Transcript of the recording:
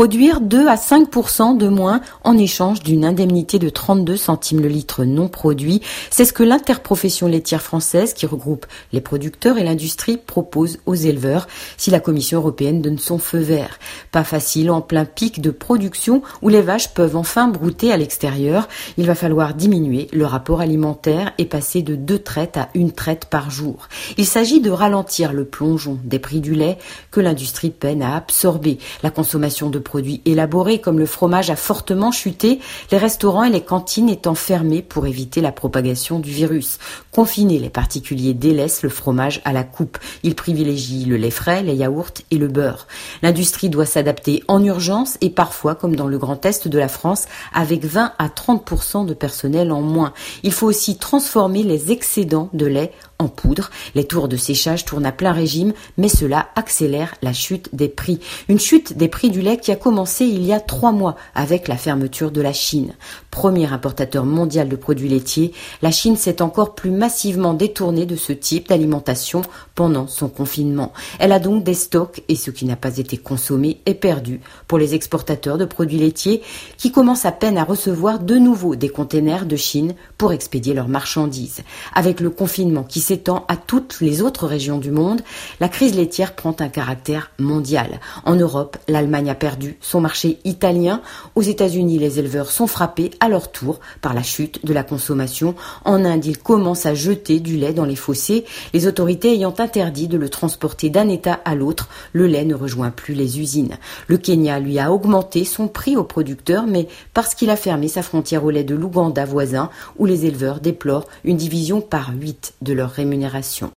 produire 2 à 5% de moins en échange d'une indemnité de 32 centimes le litre non produit. C'est ce que l'interprofession laitière française, qui regroupe les producteurs et l'industrie, propose aux éleveurs si la Commission européenne donne son feu vert. Pas facile en plein pic de production où les vaches peuvent enfin brouter à l'extérieur. Il va falloir diminuer le rapport alimentaire et passer de 2 traites à 1 traite par jour. Il s'agit de ralentir le plongeon des prix du lait que l'industrie peine à absorber. La consommation de produits élaborés comme le fromage a fortement chuté, les restaurants et les cantines étant fermés pour éviter la propagation du virus. Confinés, les particuliers délaissent le fromage à la coupe. Ils privilégient le lait frais, les yaourts et le beurre. L'industrie doit s'adapter en urgence et parfois, comme dans le Grand Est de la France, avec 20 à 30% de personnel en moins. Il faut aussi transformer les excédents de lait en poudre. Les tours de séchage tournent à plein régime, mais cela accélère la chute des prix. Une chute des prix du lait qui a commencé il y a 3 mois avec la fermeture de la Chine. Premier importateur mondial de produits laitiers, la Chine s'est encore plus massivement détournée de ce type d'alimentation pendant son confinement. Elle a donc des stocks et ce qui n'a pas été consommé est perdu pour les exportateurs de produits laitiers qui commencent à peine à recevoir de nouveau des containers de Chine pour expédier leurs marchandises. Avec le confinement qui s'étend à toutes les autres régions du monde, la crise laitière prend un caractère mondial. En Europe, l'Allemagne a perdu son marché italien. Aux États-Unis, les éleveurs sont frappés à leur tour par la chute de la consommation. En Inde, ils commencent à jeter du lait dans les fossés. Les autorités ayant interdit de le transporter d'un État à l'autre, le lait ne rejoint plus les usines. Le Kenya, lui, a augmenté son prix aux producteurs, mais parce qu'il a fermé sa frontière au lait de l'Ouganda voisin, où les éleveurs déplorent une division par 8 de leur rémunération.